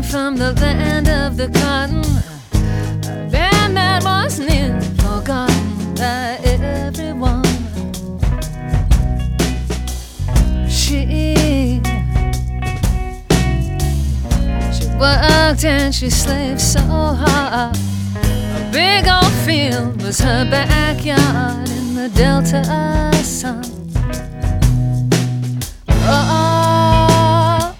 from the land of the cotton, a band that was nearly forgotten by everyone. She worked and she slaved so hard. A big old field was her backyard in the Delta sun. Oh,